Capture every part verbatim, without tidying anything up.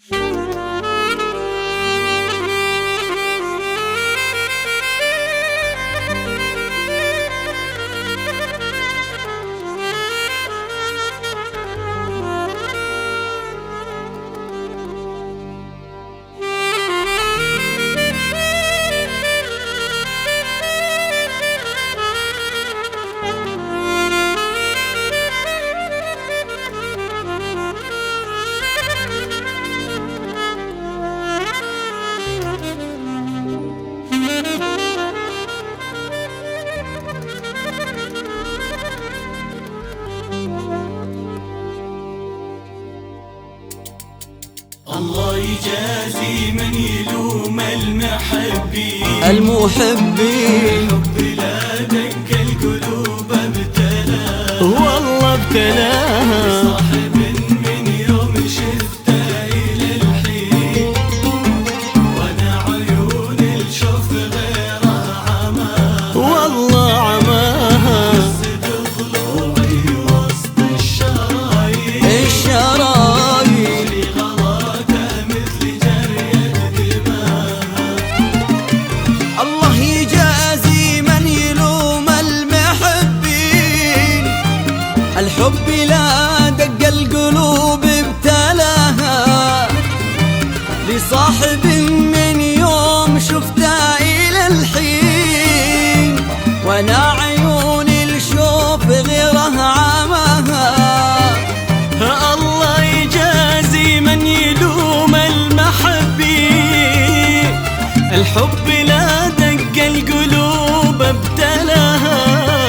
الله يجازي من يلوم المحبين المحبين الحب لا دق القلوب ابتلاها والله ابتلاها صاحب من يوم شفته إلى الحين وانا عيون الشوف غيرها عماها والله عماها وسد ضلوعي وسط الشرايين الشرايين الله يجازي من يلوم المحبين الحب لا دق القلوب ابتلاها لصاحب من يوم شفته إلى الحين وانا عيون الشوف غيره عماها الله يجازي من يلوم المحبين الحب لا دق القلوب ابتلاها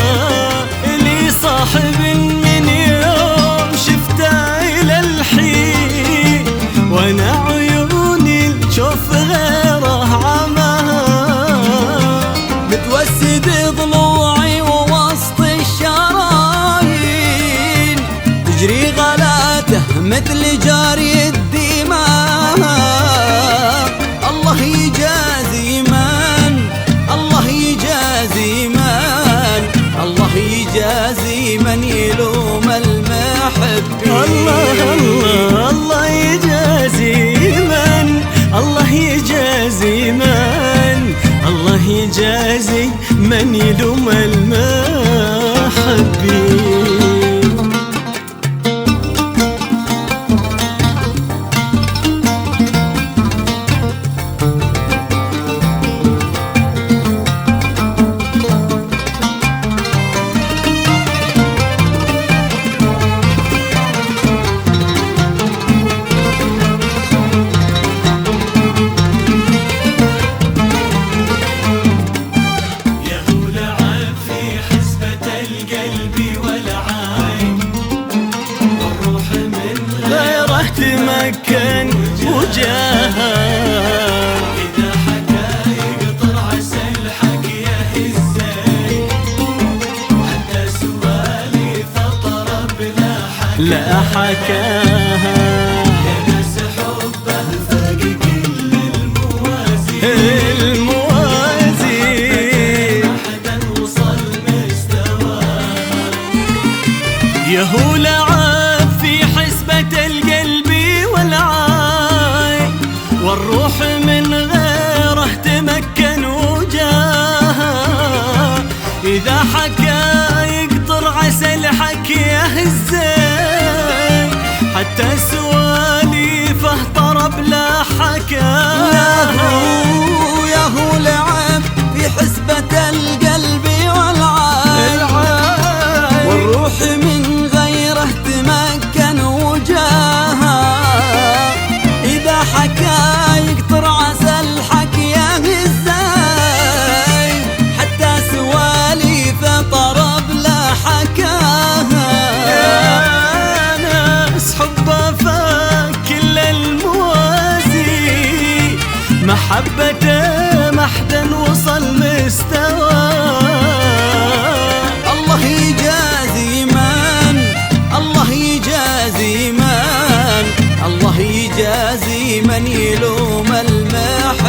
لصاحب من يوم شفته إلى الحين وانا عيوني الشوف غيره عماها متوسد ضلوعي ووسط الشرايين تجري غلاته مثل جاري الدماء الله يجازي من الله يجازي من الله يجازي من يلوم المحبين الله الله الله يجازي من الله يجازي من الله يجازي من يلوم المحبين تمكن وجاها إذا حكايق طلع سلحك يهزك حتى سواليف طرب لا حكاها لا حكاها يا ناس حبه فاق كل الموازين الموازين حدا وصل مستواها يهو لعب في حسبة القلب والعين والروح من غيره تمكن وجاها إذا حكى يقطر عسل حكي يهزين حتى سواليفه طرب لا حكاها يهو لعب في حسبة القلب والعين والروح من غيره تمكن وجاها إذا حكى يقطر عسل حكي يهزين حتى سواليفه طرب لا حكاها يا ناس حبه فاك كل الموازي محبته ما حدا وصل مستواه الله يجازي من الله يجازي من الله يجازي من يلوم المحبين